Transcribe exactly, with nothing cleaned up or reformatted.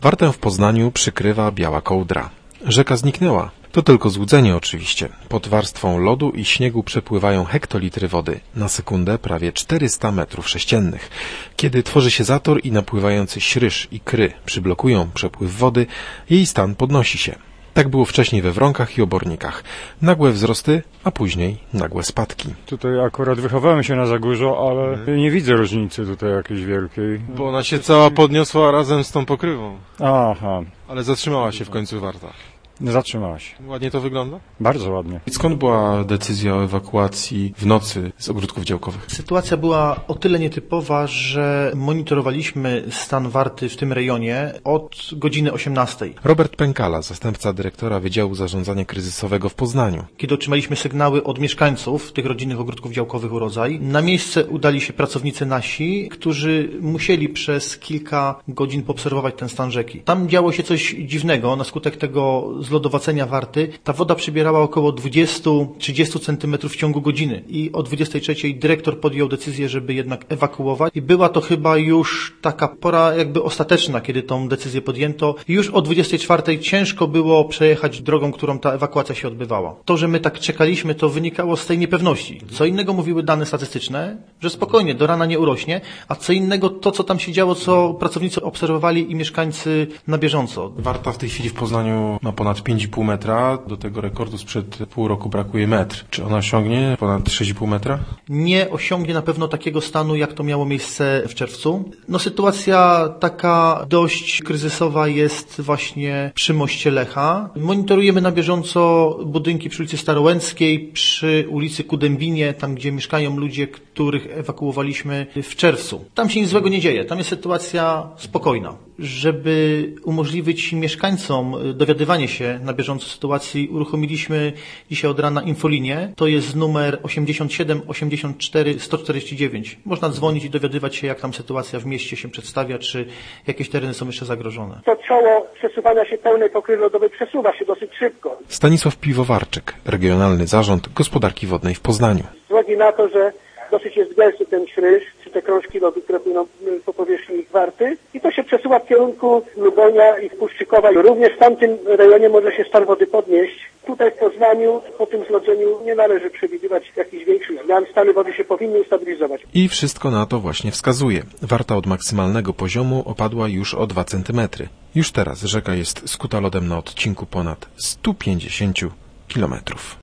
Wartę w Poznaniu przykrywa biała kołdra. Rzeka zniknęła. To tylko złudzenie oczywiście. Pod warstwą lodu i śniegu przepływają hektolitry wody. Na sekundę prawie czterysta metrów sześciennych. Kiedy tworzy się zator i napływający śryż i kry przyblokują przepływ wody, jej stan podnosi się. Tak było wcześniej we Wronkach i Obornikach. Nagłe wzrosty, a później nagłe spadki. Tutaj akurat wychowałem się na Zagórzu, ale hmm. nie widzę różnicy tutaj jakiejś wielkiej. Bo ona się cała podniosła razem z tą pokrywą. Aha. Ale zatrzymała się w końcu Warta. Zatrzymała się. Ładnie to wygląda? Bardzo ładnie. I skąd była decyzja o ewakuacji w nocy z ogródków działkowych? Sytuacja była o tyle nietypowa, że monitorowaliśmy stan Warty w tym rejonie od godziny osiemnastej. Robert Pękala, zastępca dyrektora Wydziału Zarządzania Kryzysowego w Poznaniu. Kiedy otrzymaliśmy sygnały od mieszkańców tych rodzinnych ogródków działkowych Urodzaj, na miejsce udali się pracownicy nasi, którzy musieli przez kilka godzin poobserwować ten stan rzeki. Tam działo się coś dziwnego. Na skutek tego zlodowacenia Warty ta woda przybierała około dwadzieścia do trzydziestu centymetrów w ciągu godziny i o dwudziestej trzeciej dyrektor podjął decyzję, żeby jednak ewakuować i była to chyba już taka pora jakby ostateczna, kiedy tą decyzję podjęto. I już o dwudziestej czwartej ciężko było przejechać drogą, którą ta ewakuacja się odbywała. To, że my tak czekaliśmy, to wynikało z tej niepewności. Co innego mówiły dane statystyczne, że spokojnie, do rana nie urośnie, a co innego to, co tam się działo, co pracownicy obserwowali i mieszkańcy na bieżąco. Warta w tej chwili w Poznaniu ma ponad pięć i pół metra, do tego rekordu sprzed pół roku brakuje metr. Czy ona osiągnie ponad sześć i pół metra? Nie osiągnie na pewno takiego stanu, jak to miało miejsce w czerwcu. No sytuacja taka dość kryzysowa jest właśnie przy moście Lecha. Monitorujemy na bieżąco budynki przy ulicy Starołęckiej, przy ulicy Kudębinie, tam gdzie mieszkają ludzie, których ewakuowaliśmy w czerwcu. Tam się nic złego nie dzieje, tam jest sytuacja spokojna. Żeby umożliwić mieszkańcom dowiadywanie się na bieżąco sytuacji, uruchomiliśmy dzisiaj od rana infolinię. To jest numer osiemdziesiąt siedem osiemdziesiąt cztery sto czterdzieści dziewięć. Można dzwonić i dowiadywać się, jak tam sytuacja w mieście się przedstawia, czy jakieś tereny są jeszcze zagrożone. To czoło przesuwania się pełnej pokrywy lodowej przesuwa się dosyć szybko. Stanisław Piwowarczyk, Regionalny Zarząd Gospodarki Wodnej w Poznaniu. Z uwagi na to, że dosyć jest gęsty ten śryż, czy te krążki lodu, które płyną po powierzchni Warty i to się przesuwa w kierunku Lubonia i Puszczykowa. Również w tamtym rejonie może się stan wody podnieść. Tutaj w Poznaniu po tym zlodzeniu nie należy przewidywać jakichś większych zmian. Stany wody się powinny ustabilizować. I wszystko na to właśnie wskazuje. Warta od maksymalnego poziomu opadła już o dwa centymetry. Już teraz rzeka jest skuta lodem na odcinku ponad stu pięćdziesięciu kilometrów.